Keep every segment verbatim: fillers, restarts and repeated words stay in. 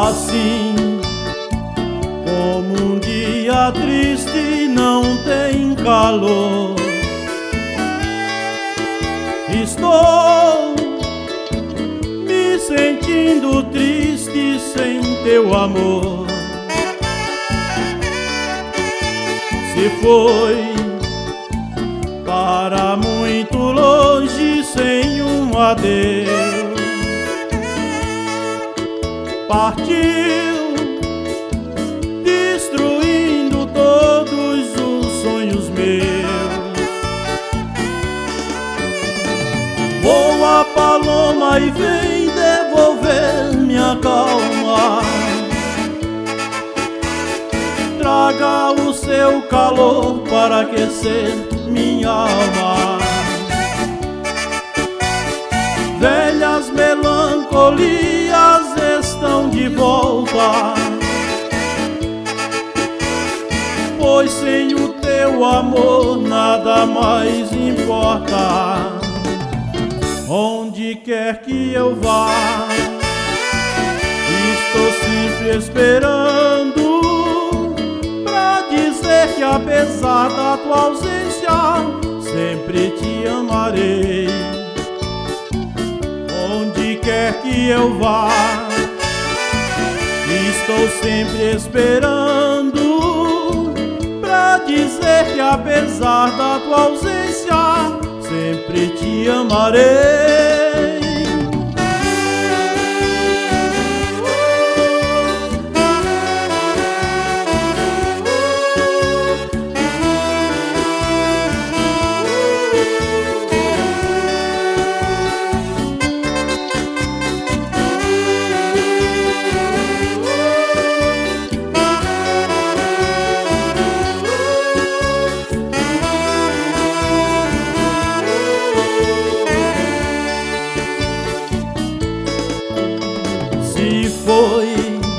Assim como um dia triste não tem calor, estou me sentindo triste sem teu amor. Se foi para muito longe sem um adeus, partiu destruindo todos os sonhos meus. Voa paloma e vem devolver minha calma, traga o seu calor para aquecer minha alma. Velhas melancolias estão de volta, pois sem o teu amor nada mais importa. Onde quer que eu vá, estou sempre esperando pra dizer que apesar da tua ausência sempre te amarei. Onde quer que eu vá, estou sempre esperando pra dizer que apesar da tua ausência sempre te amarei. Se foi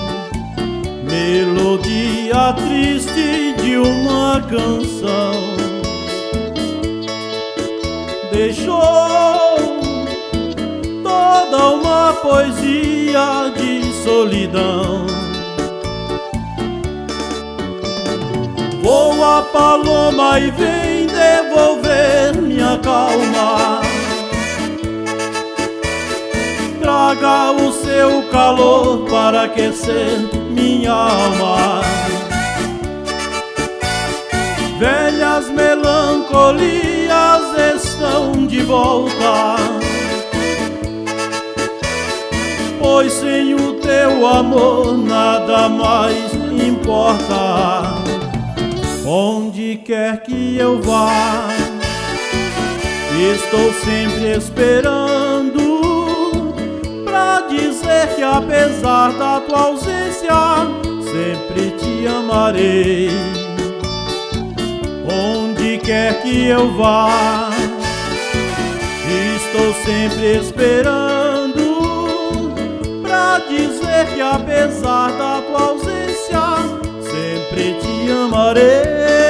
melodia triste de uma canção, deixou toda uma poesia de solidão. Voa paloma e vem devolver minha calma, traga o seu calor para aquecer minha alma. Velhas melancolias estão de volta, pois sem o teu amor nada mais importa. Onde quer que eu vá, estou sempre esperando pra dizer que apesar da tua ausência sempre te amarei. Onde quer que eu vá, estou sempre esperando pra dizer que apesar da tua ausência sempre te amarei.